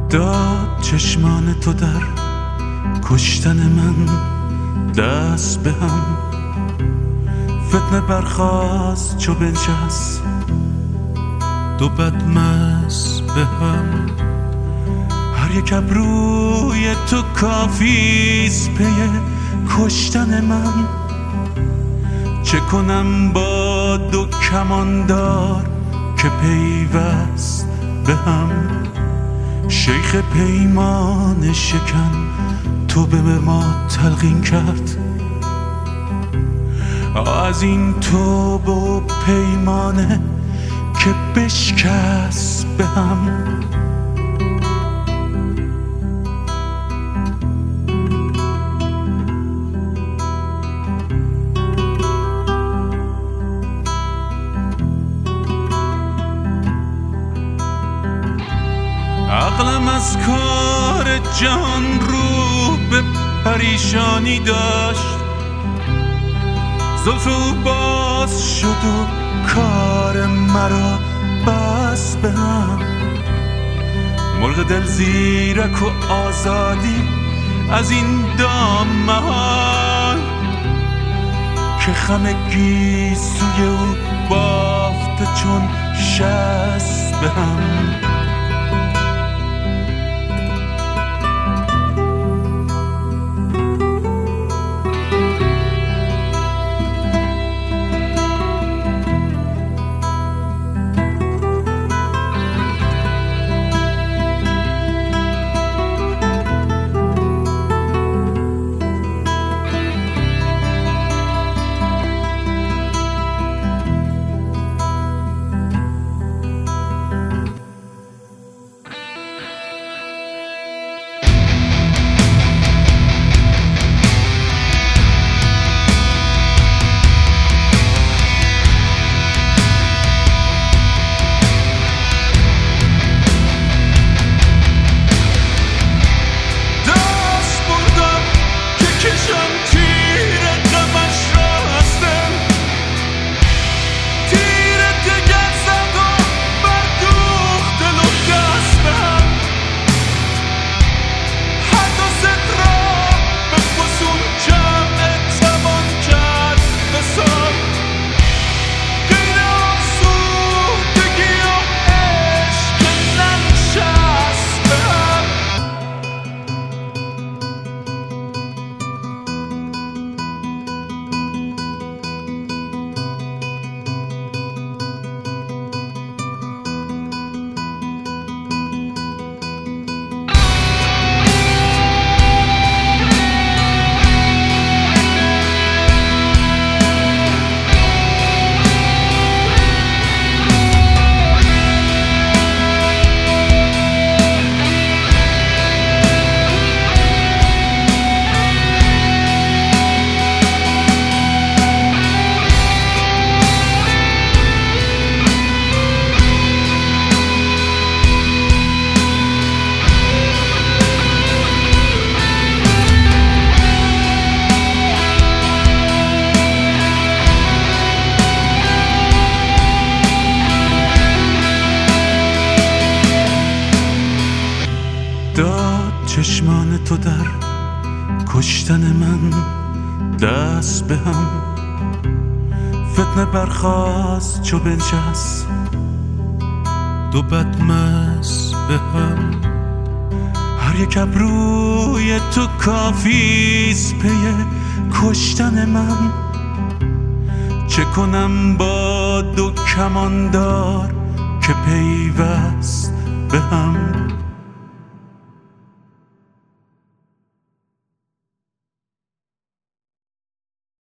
داد چشمان تو در کشتن من دست به هم، فتنه برخاست چو بنشست دو بدمست به هم. هر یک ابروی تو کافیست پی کشتن من، چه کنم با دو کماندار که پیوست به هم. شیخ پیمان شکن تو به ما تلقین کرد، از این توبه و پیمانه که بشکست به هم. عقلم از کار جهان رو به پریشانی داشت، زلف او باز شد و کار مرا بست به هم. مرغ دل زیرک و آزادی از این دام محال، که خم گیسوی او بافته چون شست به هم. داد چشمان تو در کشتن من دست به هم، فتنه برخاست چو بنشست دو بدمست به هم. هر یک ابروی تو کافیست پی کشتن من، چه کنم با دو کماندار که پیوست به هم.